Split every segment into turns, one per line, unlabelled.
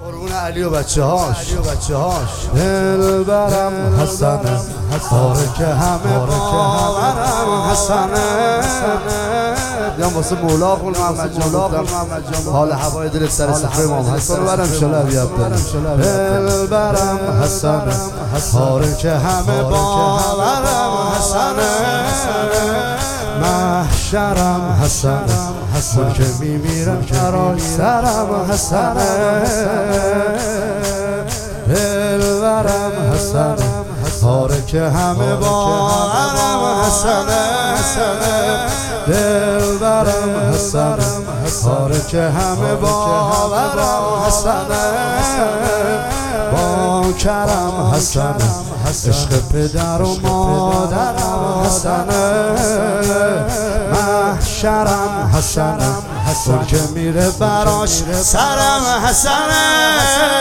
قربون علی و بچه هاش دل برم حسنه آره که همه باورم حسنه بیام واسه مولا قول محمد جان حال هوای دل سر سفره امام حسن برم شلویت دل برم حسنه آره که همه باورم حسنه محشرم حسنه من که میمیرم برای سرم حسنه دلبرم حسنه آره که همه باورم حسنه دلبرم حسنه آره که همه باورم حسنه با کرم حسنه عشق پدر و مادرم حسنه محشرم حسنه اون که میره براش سرم حسنه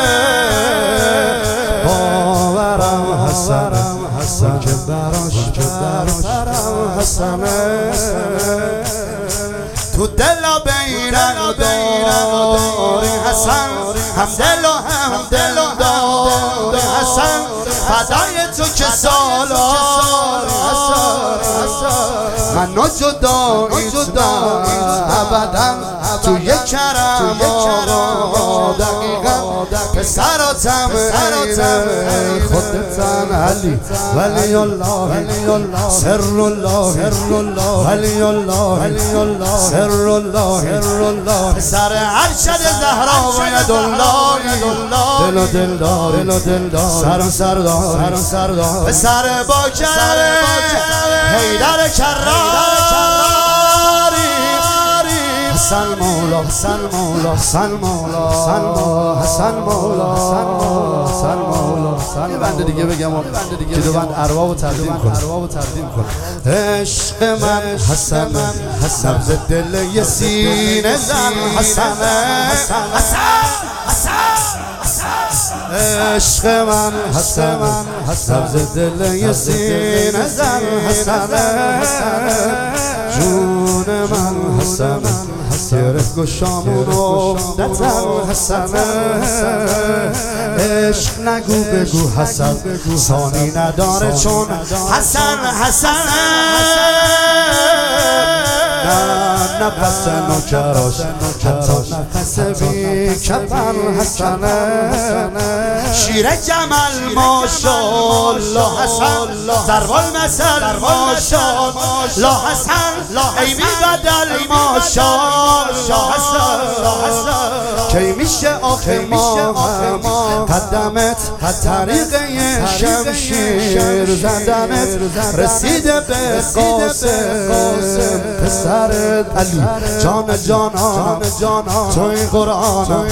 باورم حسنه اون که براش سرم حسنه تو دل و بیرم داری حسن هم دل و هم دل داری حسن فدای تو که سالار من نجدایی ابدا تو یک کرم دقیقا پسراتم ای خودتن علی ولی الله سر الله ولی الله سر الله پسر ارشد زهرا و ید الله دل و دلدار سردار پسر با کرم حیدر کراری حسن مولا یه بنده دیگه بگم که دو بند ارباب تقدیم کن عشق من حسنه نبض دل یه سینه زن حسنه عشق من حسنه نبض دل یه سینه زن حسنه جون من حسنه گرفت گشامون عمدتم حسنه عشق نگو بگو حسن ثانی نداره چون حسنه نه پس نوکراش حتی نفس بی کفن حسنه شیر جمل ماشالله حسن ضرب المثل ماشالله حسن ای بی بدل ماشالله حسن کی میشه آخه ما قدمت طریقه شمشیر زدنت رسیده به قاسم پسر علی جان توی قرآن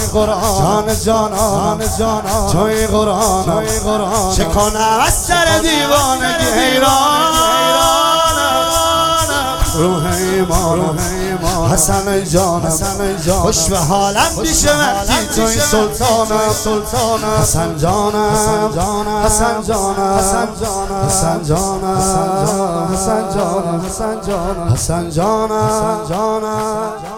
جان توی قرآن چه کنم از سر دیوانگی حیران روح ایمان حسن جانم خوش به حالم میشه وقتی توی سلطانم حسن جانم